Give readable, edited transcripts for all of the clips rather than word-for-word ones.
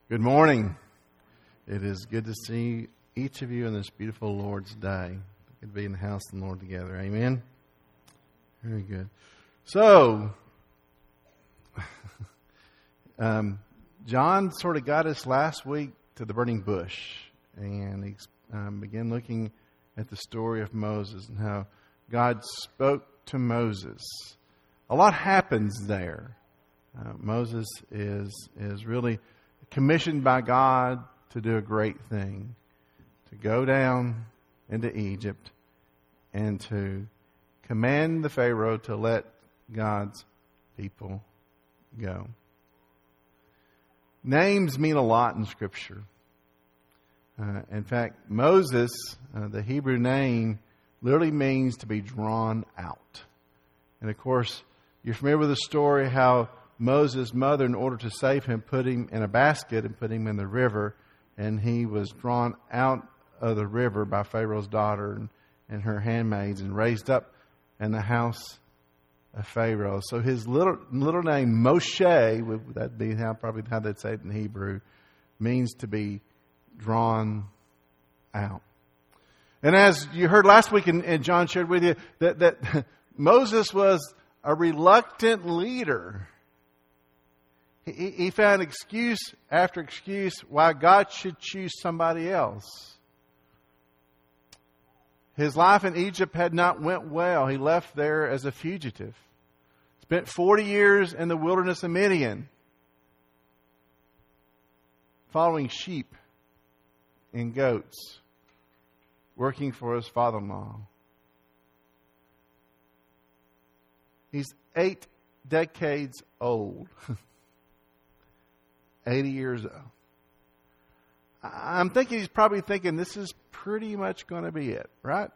Good morning. It is good to see each of you on this beautiful Lord's Day. Good to be in the house of the Lord together. Amen? Very good. So, John sort of got us last week to the burning bush. And he began looking at the story of Moses and how God spoke to Moses. A lot happens there. Moses is really commissioned by God to do a great thing, to go down into Egypt and to command the Pharaoh to let God's people go. Names mean a lot in Scripture. In fact, Moses, the Hebrew name, literally means to be drawn out. And of course, you're familiar with the story how Moses' mother, in order to save him, put him in a basket and put him in the river. And he was drawn out of the river by Pharaoh's daughter and her handmaids and raised up in the house of Pharaoh. So his little name, Moshe, that'd be probably how they'd say it in Hebrew, means to be drawn out. And as you heard last week, and John shared with you, that Moses was a reluctant leader. He found excuse after excuse why God should choose somebody else. His life in Egypt had not went well. He left there as a fugitive. Spent 40 years in the wilderness of Midian, following sheep and goats, working for his father-in-law. He's 8 decades old. 80 years old. I'm thinking he's probably thinking this is pretty much going to be it, right?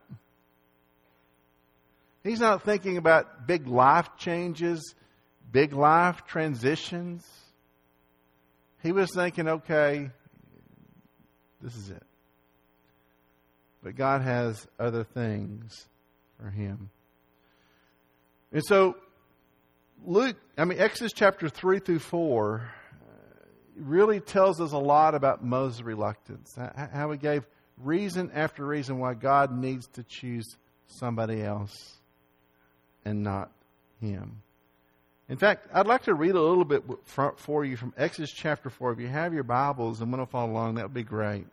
He's not thinking about big life changes, big life transitions. He was thinking, okay, this is it. But God has other things for him. And so, Exodus chapter 3 through 4 really tells us a lot about Moses' reluctance. How he gave reason after reason why God needs to choose somebody else and not him. In fact, I'd like to read a little bit for you from Exodus chapter 4. If you have your Bibles and want to follow along, that would be great.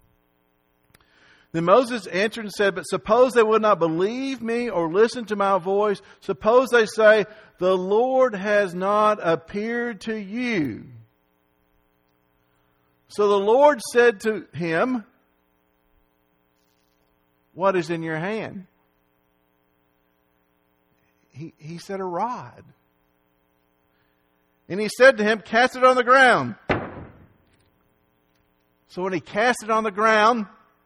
Then Moses answered and said, "But suppose they would not believe me or listen to my voice. Suppose they say, 'The Lord has not appeared to you.' So the Lord said to him, 'What is in your hand?' He said, 'A rod.' And he said to him, 'Cast it on the ground.' So when he cast it on the ground,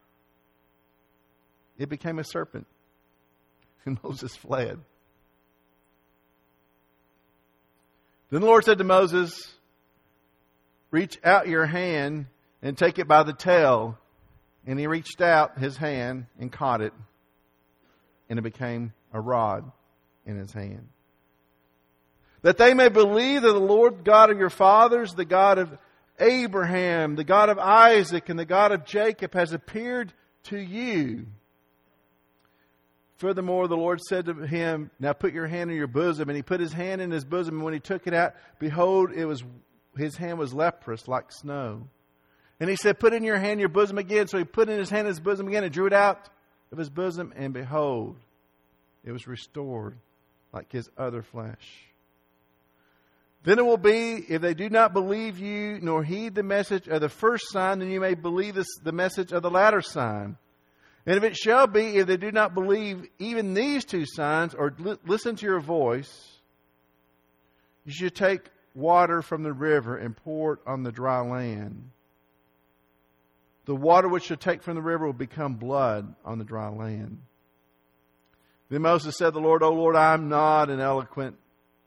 it became a serpent. And Moses fled. Then the Lord said to Moses, 'Reach out your hand and take it by the tail.' And he reached out his hand and caught it. And it became a rod in his hand. 'That they may believe that the Lord God of your fathers, the God of Abraham, the God of Isaac, and the God of Jacob has appeared to you.' Furthermore, the Lord said to him, 'Now put your hand in your bosom.' And he put his hand in his bosom. And when he took it out, behold, his hand was leprous like snow. And he said, 'Put in your hand your bosom again.' So he put in his hand his bosom again and drew it out of his bosom. And behold, it was restored like his other flesh. Then it will be, if they do not believe you, nor heed the message of the first sign, then you may believe the message of the latter sign. And if it shall be, if they do not believe even these 2 signs, or listen to your voice, you should take water from the river and pour it on the dry land. The water which you take from the river will become blood on the dry land.' Then Moses said to the Lord, 'O Lord, I am not an eloquent,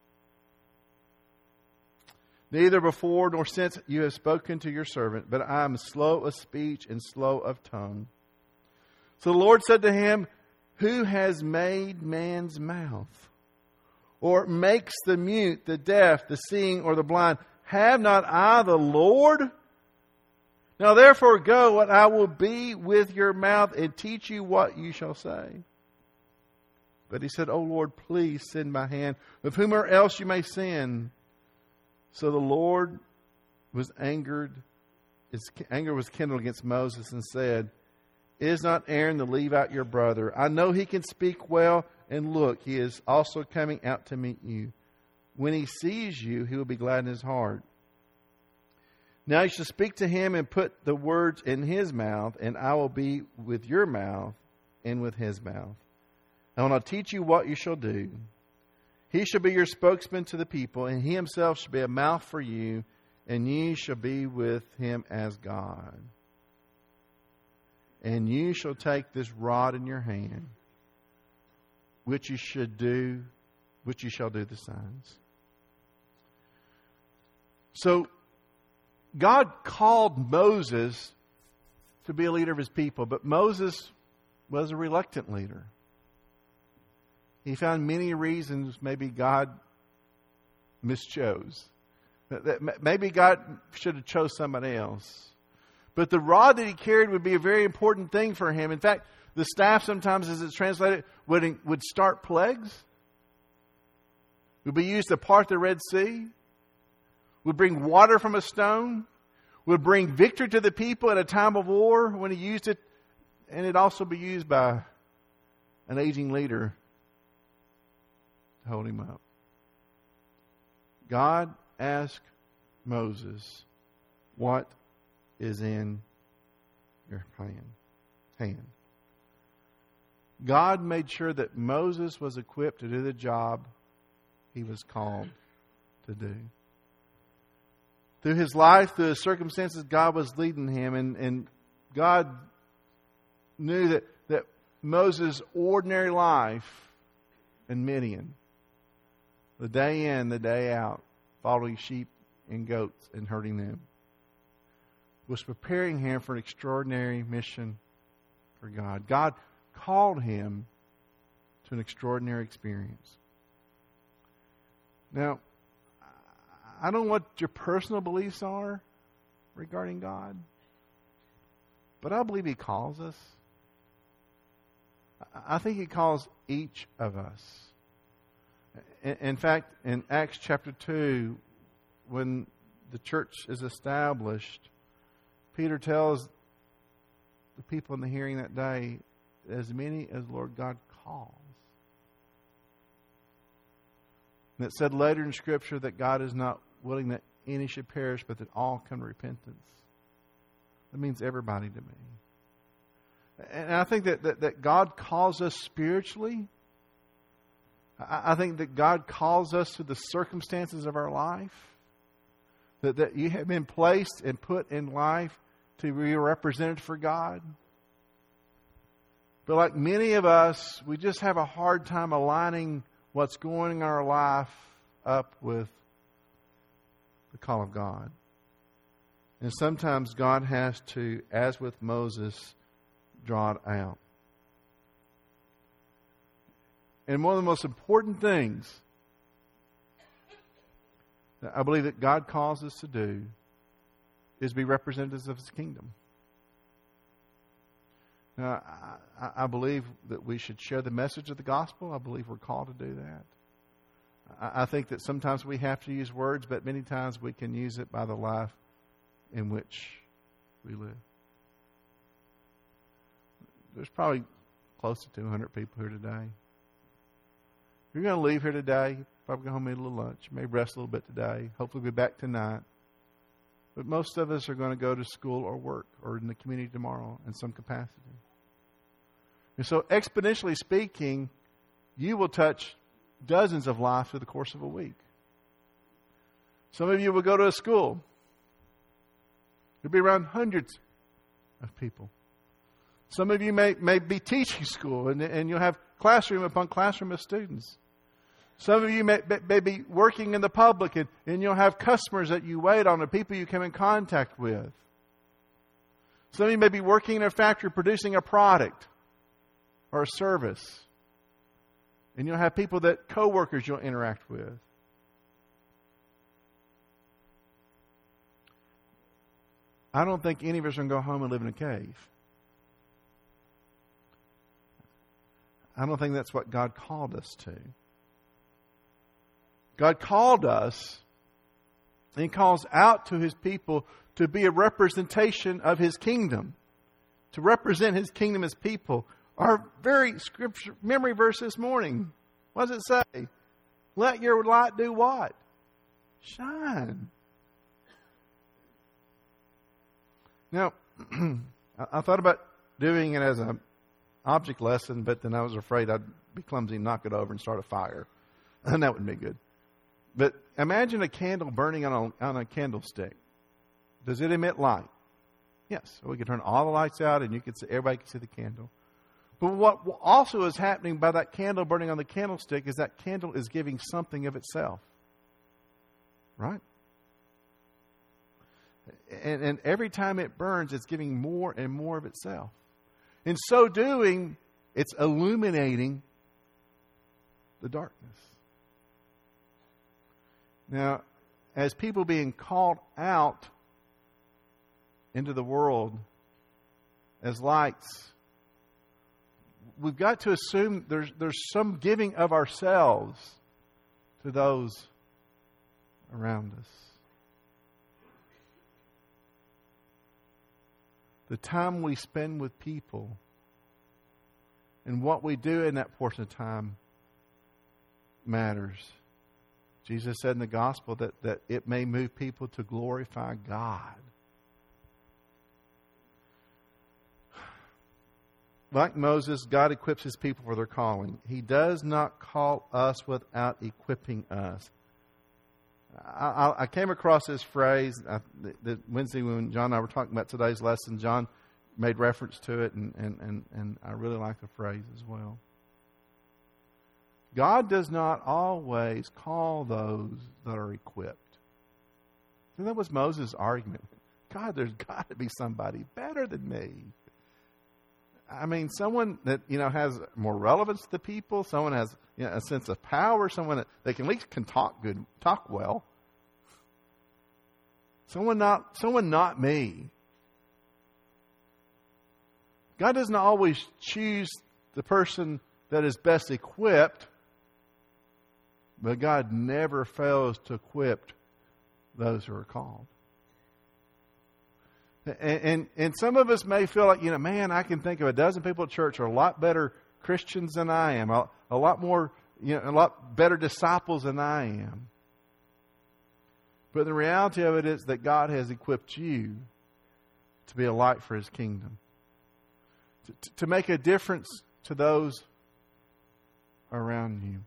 neither before nor since you have spoken to your servant, but I am slow of speech and slow of tongue.' So the Lord said to him, 'Who has made man's mouth? Or makes the mute, the deaf, the seeing, or the blind? Have not I the Lord? Now therefore go, and I will be with your mouth and teach you what you shall say. But he said, O Lord, please send my hand, with whomever else you may send. So the Lord was angered. His anger was kindled against Moses and said, Is not Aaron the Levite your brother? I know he can speak well, and look, he is also coming out to meet you. When he sees you, he will be glad in his heart. Now you shall speak to him and put the words in his mouth, and I will be with your mouth and with his mouth. And I'll teach you what you shall do. He shall be your spokesman to the people, and he himself shall be a mouth for you, and ye shall be with him as God. And you shall take this rod in your hand, which you shall do the signs. So, God called Moses to be a leader of his people, but Moses was a reluctant leader. He found many reasons maybe God mischose. Maybe God should have chose somebody else. But the rod that he carried would be a very important thing for him. In fact, the staff sometimes, as it's translated, would start plagues. Would be used to part the Red Sea. Would bring water from a stone. Would bring victory to the people at a time of war when he used it. And it'd also be used by an aging leader to hold him up. God asked Moses, what is in your hand? God made sure that Moses was equipped to do the job he was called to do. Through his life, through his circumstances, God was leading him, and God knew that Moses' ordinary life in Midian, the day in, the day out, following sheep and goats and herding them, was preparing him for an extraordinary mission for God. God called him to an extraordinary experience. Now, I don't know what your personal beliefs are regarding God, but I believe He calls us. I think He calls each of us. In fact, in Acts chapter 2, when the church is established, Peter tells the people in the hearing that day, as many as Lord God calls. And it said later in Scripture that God is not willing that any should perish, but that all come to repentance. That means everybody to me. And I think that God calls us spiritually. I think that God calls us to the circumstances of our life. That you have been placed and put in life to be a representative for God. But like many of us, we just have a hard time aligning what's going on in our life up with the call of God. And sometimes God has to, as with Moses, draw it out. And one of the most important things that I believe that God calls us to do is be representatives of His kingdom. Now, I believe that we should share the message of the gospel. I believe we're called to do that. I think that sometimes we have to use words, but many times we can use it by the life in which we live. There's probably close to 200 people here today. You're going to leave here today, probably go home and eat a little lunch, maybe rest a little bit today, hopefully be back tonight. But most of us are going to go to school or work or in the community tomorrow in some capacity. And so exponentially speaking, you will touch dozens of lives through the course of a week. Some of you will go to a school. You'll be around hundreds of people. Some of you may be teaching school, and you'll have classroom upon classroom of students. Some of you may be working in the public, and you'll have customers that you wait on, or people you come in contact with. Some of you may be working in a factory producing a product or a service. And you'll have people that co-workers you'll interact with. I don't think any of us are going to go home and live in a cave. I don't think that's what God called us to. God called us, and He calls out to His people to be a representation of His kingdom, to represent His kingdom as people. Our very scripture memory verse this morning, what does it say? Let your light do what? Shine. Now, I thought about doing it as an object lesson, but then I was afraid I'd be clumsy and knock it over and start a fire. And that wouldn't be good. But imagine a candle burning on a candlestick. Does it emit light? Yes. So we could turn all the lights out and everybody can see the candle. But what also is happening by that candle burning on the candlestick is that candle is giving something of itself. Right? And every time it burns, it's giving more and more of itself. In so doing, it's illuminating the darkness. Now, as people being called out into the world as lights, we've got to assume there's some giving of ourselves to those around us. The time we spend with people and what we do in that portion of time matters. Jesus said in the gospel that it may move people to glorify God. Like Moses, God equips His people for their calling. He does not call us without equipping us. I came across this phrase that Wednesday when John and I were talking about today's lesson. John made reference to it, and I really like the phrase as well. God does not always call those that are equipped. And that was Moses' argument. God, there's got to be somebody better than me. I mean, someone that, has more relevance to the people, someone has a sense of power, someone that can at least can talk well. Someone not me. God doesn't always choose the person that is best equipped, but God never fails to equip those who are called. And some of us may feel like, man, I can think of a dozen people at church are a lot better Christians than I am, a lot more, a lot better disciples than I am. But the reality of it is that God has equipped you to be a light for His kingdom, to make a difference to those around you.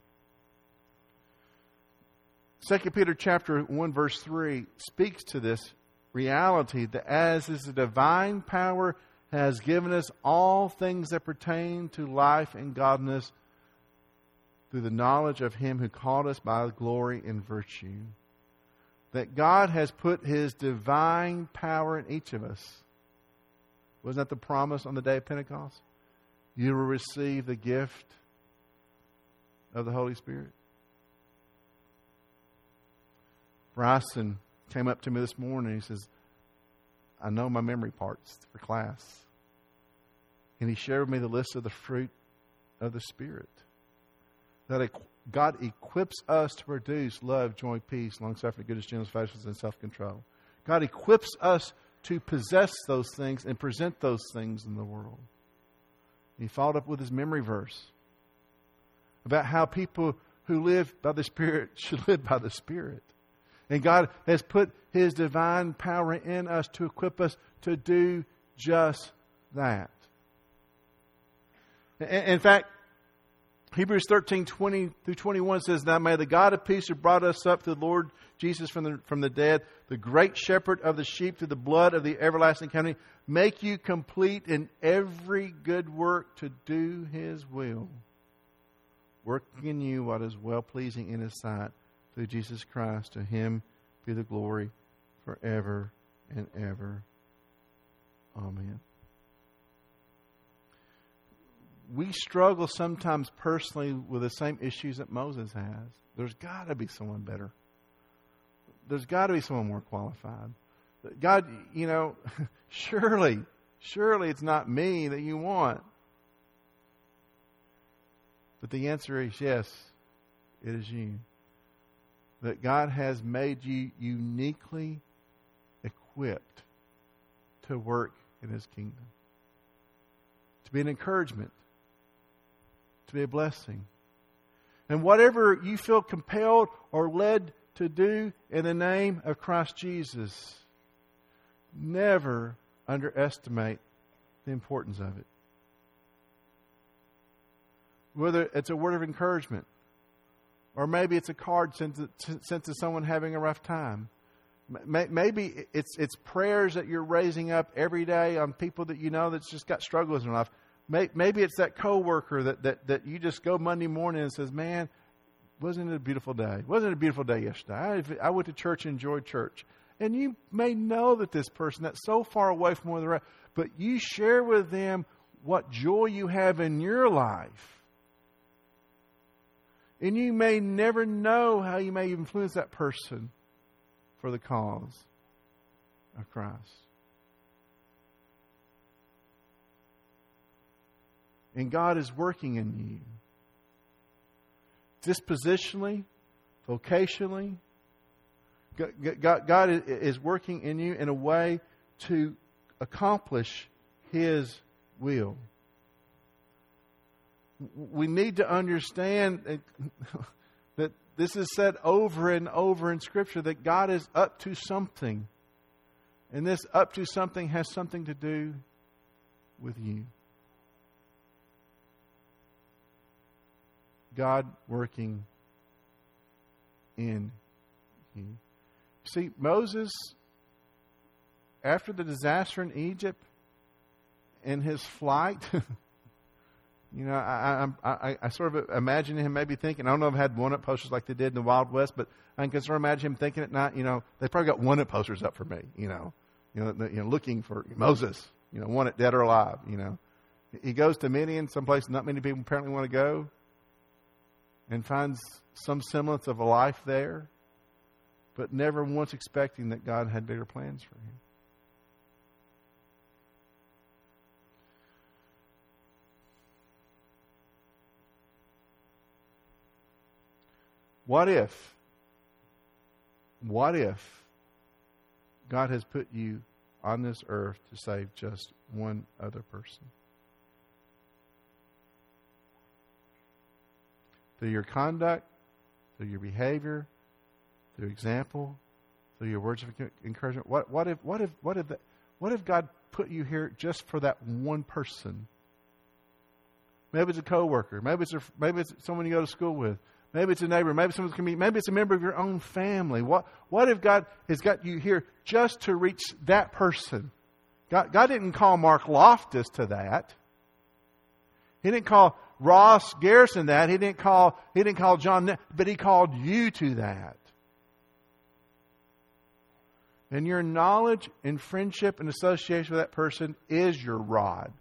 2 Peter chapter 1 verse 3 speaks to this reality that as His divine power has given us all things that pertain to life and godliness through the knowledge of Him who called us by glory and virtue. That God has put His divine power in each of us. Wasn't that the promise on the day of Pentecost? You will receive the gift of the Holy Spirit. Bryson came up to me this morning. He says, I know my memory parts for class. And he shared with me the list of the fruit of the Spirit. That God equips us to produce love, joy, peace, long-suffering, goodness, gentleness, faithfulness, and self-control. God equips us to possess those things and present those things in the world. He followed up with his memory verse about how people who live by the Spirit should live by the Spirit. And God has put His divine power in us to equip us to do just that. In fact, Hebrews 13:20 through 21 says, Now may the God of peace who brought us up to the Lord Jesus from the dead, the great shepherd of the sheep through the blood of the everlasting covenant, make you complete in every good work to do His will, working in you what is well-pleasing in His sight, through Jesus Christ. To Him be the glory forever and ever. Amen. We struggle sometimes personally with the same issues that Moses has. There's got to be someone better. There's got to be someone more qualified. God, surely it's not me that you want. But the answer is yes, it is you. That God has made you uniquely equipped to work in His kingdom. To be an encouragement. To be a blessing. And whatever you feel compelled or led to do in the name of Christ Jesus, never underestimate the importance of it. Whether it's a word of encouragement, or maybe it's a card sent to someone having a rough time. Maybe it's prayers that you're raising up every day on people that you know that's just got struggles in life. Maybe it's that coworker that you just go Monday morning and says, man, wasn't it a beautiful day? Wasn't it a beautiful day yesterday? I went to church and enjoyed church. And you may know that this person that's so far away from where they're at, but you share with them what joy you have in your life. And you may never know how you may influence that person for the cause of Christ. And God is working in you. Dispositionally, vocationally. God is working in you in a way to accomplish His will. We need to understand that this is said over and over in Scripture, that God is up to something. And this up to something has something to do with you. God working in you. See, Moses, after the disaster in Egypt and his flight, I sort of imagine him maybe thinking, I don't know if I had one-up posters like they did in the Wild West, but I can sort of imagine him thinking at night, they probably got one-up posters up for me, looking for Moses, wanted dead or alive, He goes to Midian, someplace not many people apparently want to go, and finds some semblance of a life there, but never once expecting that God had bigger plans for him. What if God has put you on this earth to save just one other person? Through your conduct, through your behavior, through example, through your words of encouragement. What if God put you here just for that one person? Maybe it's a coworker. Maybe it's someone you go to school with. Maybe it's a neighbor. Maybe someone's community. Maybe it's a member of your own family. What if God has got you here just to reach that person? God didn't call Mark Loftus to that. He didn't call Ross Garrison that. He didn't call John, but He called you to that. And your knowledge and friendship and association with that person is your rod.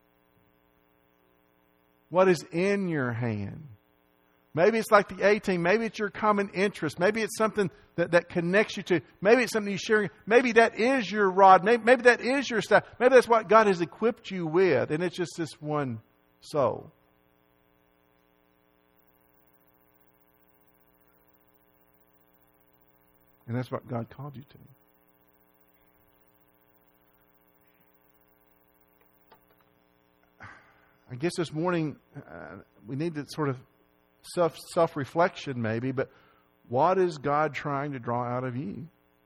What is in your hand? Maybe it's like the A-team. Maybe it's your common interest. Maybe it's something that connects you to. Maybe it's something you share. Maybe that is your rod. Maybe that is your staff. Maybe that's what God has equipped you with. And it's just this one soul. And that's what God called you to. I guess this morning we need to sort of self-reflection maybe, but what is God trying to draw out of you?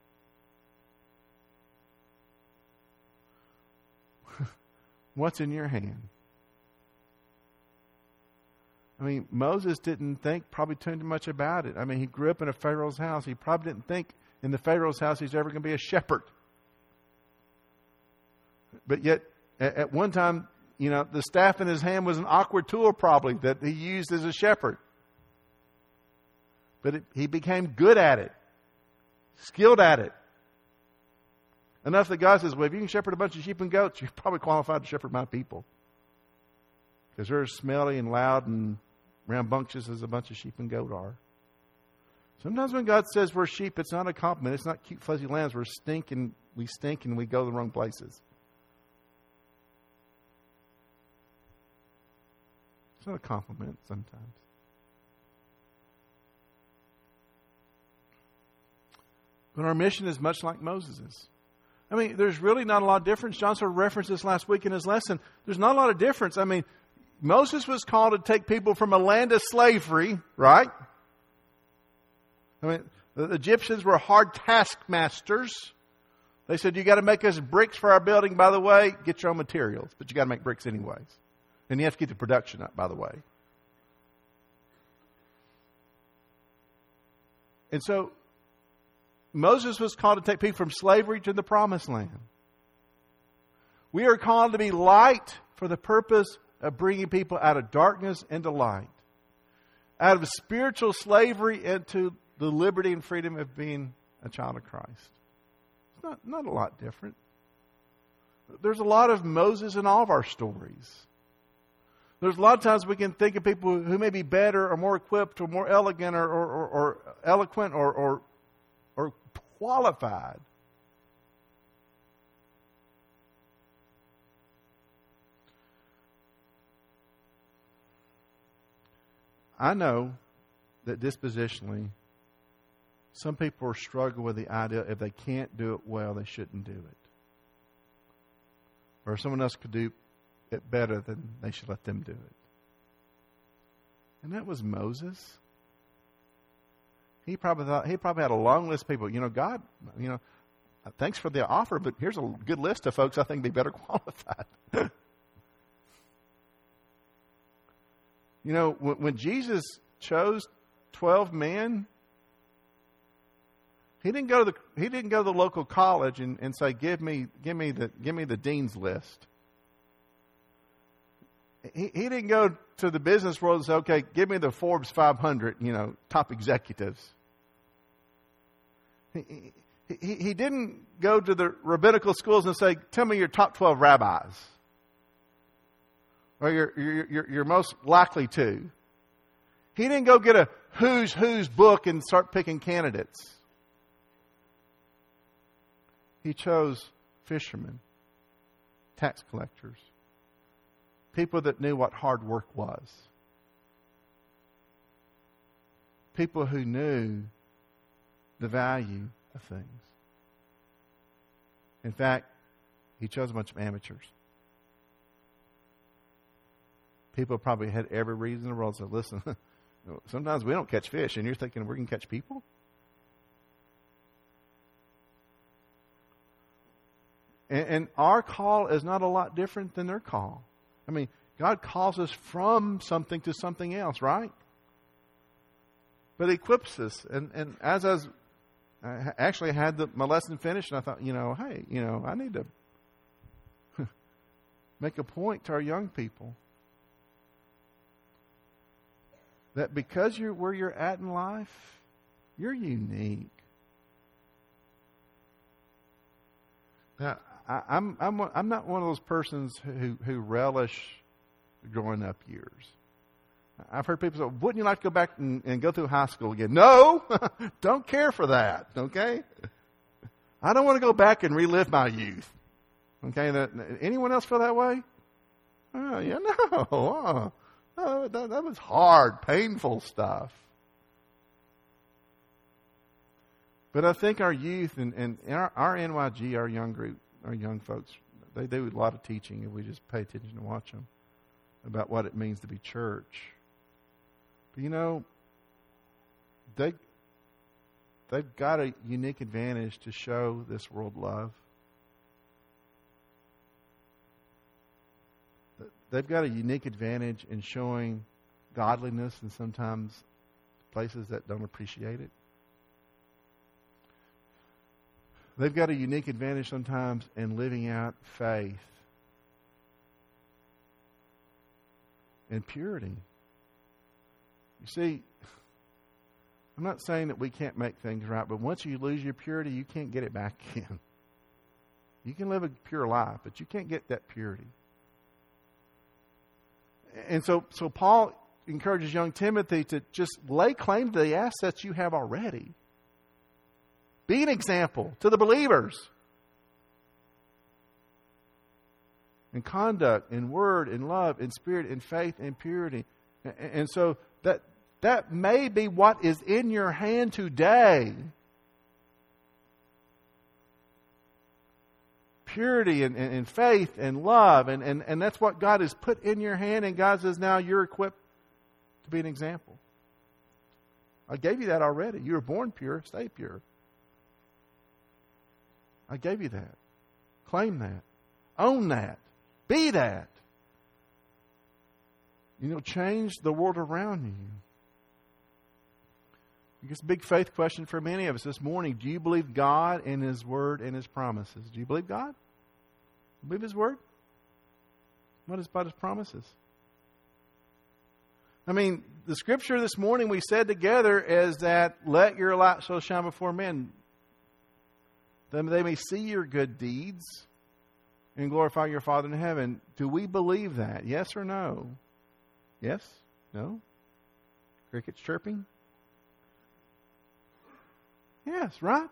What's in your hand? I mean, Moses didn't think probably too much about it. I mean, he grew up in a Pharaoh's house. He probably didn't think in the Pharaoh's house he's ever going to be a shepherd. But yet, at one time, the staff in his hand was an awkward tool probably that he used as a shepherd. But he became good at it, skilled at it. Enough that God says, well, if you can shepherd a bunch of sheep and goats, you're probably qualified to shepherd my people. Because they're as smelly and loud and rambunctious as a bunch of sheep and goat are. Sometimes when God says we're sheep, it's not a compliment. It's not cute, fuzzy lambs. We stink and we go the wrong places. It's not a compliment sometimes. But our mission is much like Moses's. I mean, there's really not a lot of difference. John sort of referenced this last week in his lesson. There's not a lot of difference. I mean, Moses was called to take people from a land of slavery, right? I mean, the Egyptians were hard taskmasters. They said, you got to make us bricks for our building. By the way, get your own materials. But you got to make bricks anyways. And you have to keep the production up, by the way. And so, Moses was called to take people from slavery to the promised land. We are called to be light for the purpose of bringing people out of darkness into light. Out of spiritual slavery into the liberty and freedom of being a child of Christ. It's not a lot different. There's a lot of Moses in all of our stories. There's a lot of times we can think of people who may be better or more equipped or more elegant or eloquent or qualified. I know that dispositionally, some people are struggling with the idea if they can't do it well, they shouldn't do it. Or if someone else could do it better, then they should let them do it. And that was Moses. He probably had a long list of people. God, thanks for the offer, but here's a good list of folks I think be better qualified. When Jesus chose 12 men, he didn't go to the local college and say, give me the dean's list. He didn't go to the business world and say, okay, give me the Forbes 500, top executives. He didn't go to the rabbinical schools and say, tell me your top 12 rabbis. Or you're most likely to. He didn't go get a who's book and start picking candidates. He chose fishermen, tax collectors, people that knew what hard work was. People who knew the value of things. In fact, he chose a bunch of amateurs. People probably had every reason in the world to say, listen, sometimes we don't catch fish, and you're thinking we're going to catch people? And our call is not a lot different than their call. I mean, God calls us from something to something else, right? But He equips us. And as I actually had my lesson finished, and I thought, hey, I need to make a point to our young people that because you're where you're at in life, you're unique. Now, I'm not one of those persons who relish growing up years. I've heard people say, wouldn't you like to go back and go through high school again? No, don't care for that, okay? I don't want to go back and relive my youth. Okay, anyone else feel that way? Oh, yeah, no. Oh, that was hard, painful stuff. But I think our youth and our NYG, our young group, our young folks, they do a lot of teaching if we just pay attention and watch them about what it means to be church. But they've got a unique advantage to show this world love. They've got a unique advantage in showing godliness in sometimes places that don't appreciate it. They've got a unique advantage sometimes in living out faith and purity. You see, I'm not saying that we can't make things right, but once you lose your purity, you can't get it back again. You can live a pure life, but you can't get that purity. And so Paul encourages young Timothy to just lay claim to the assets you have already. Be an example to the believers. In conduct, in word, in love, in spirit, in faith, in purity. And so that may be what is in your hand today. Purity and faith and love. And that's what God has put in your hand. And God says, now you're equipped to be an example. I gave you that already. You were born pure. Stay pure. I gave you that. Claim that. Own that. Be that. Change the world around you. I guess a big faith question for many of us this morning. Do you believe God and His Word and His promises? Do you believe God? You believe His Word? What is about His promises? I mean, the scripture this morning we said together is that let your light so shine before men, that they may see your good deeds and glorify your Father in heaven. Do we believe that? Yes or no? Yes? No? Crickets chirping? Yes, right?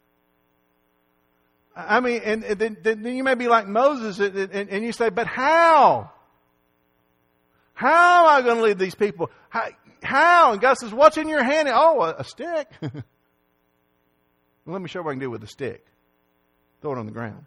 I mean, and then you may be like Moses and you say, but how? How am I going to lead these people? How? And God says, what's in your hand? Oh, a stick. Well, let me show you what I can do with a stick. Throw it on the ground.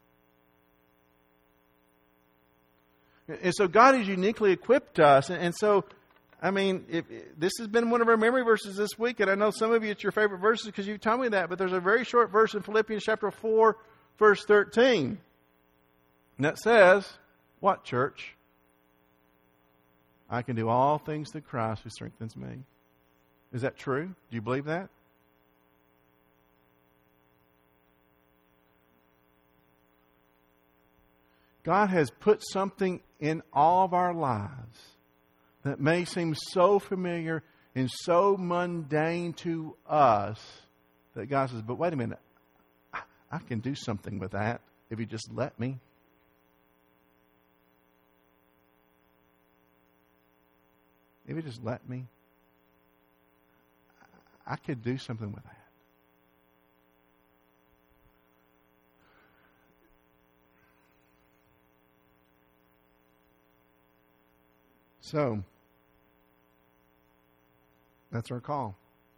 And so God has uniquely equipped us. And so, I mean, this has been one of our memory verses this week. And I know some of you, it's your favorite verses because you told me that. But there's a very short verse in Philippians chapter 4, verse 13. And that says, what, church? I can do all things through Christ who strengthens me. Is that true? Do you believe that? God has put something in all of our lives that may seem so familiar and so mundane to us that God says, but wait a minute, I can do something with that if you just let me. If you just let me, I could do something with that. So, that's our call.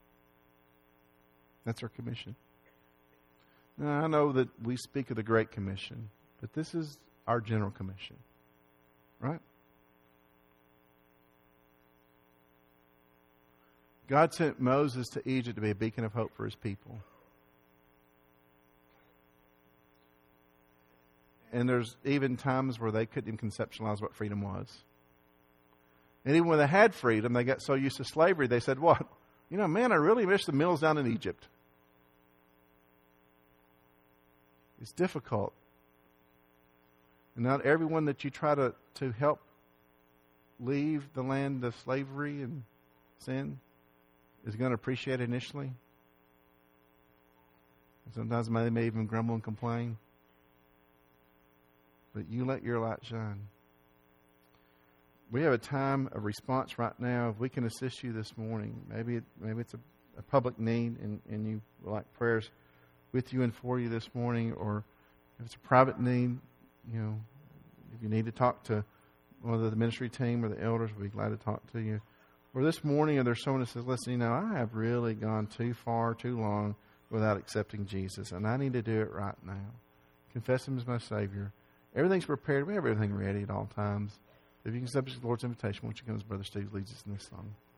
That's our commission. Now, I know that we speak of the Great Commission, but this is our general commission, right? God sent Moses to Egypt to be a beacon of hope for His people. And there's even times where they couldn't even conceptualize what freedom was. And even when they had freedom, they got so used to slavery, they said, what? Man, I really miss the meals down in Egypt. It's difficult. And not everyone that you try to help leave the land of slavery and sin is going to appreciate it initially. Sometimes they may even grumble and complain. But you let your light shine. We have a time of response right now. If we can assist you this morning, maybe it's a public need and you would like prayers with you and for you this morning, or if it's a private need, if you need to talk to one of the ministry team or the elders, we'd be glad to talk to you. Or this morning, or there's someone that says, listen, I have really gone too far, too long without accepting Jesus, and I need to do it right now. Confess Him as my Savior. Everything's prepared. We have everything ready at all times. If you can accept the Lord's invitation, won't you come as Brother Steve leads us in this song?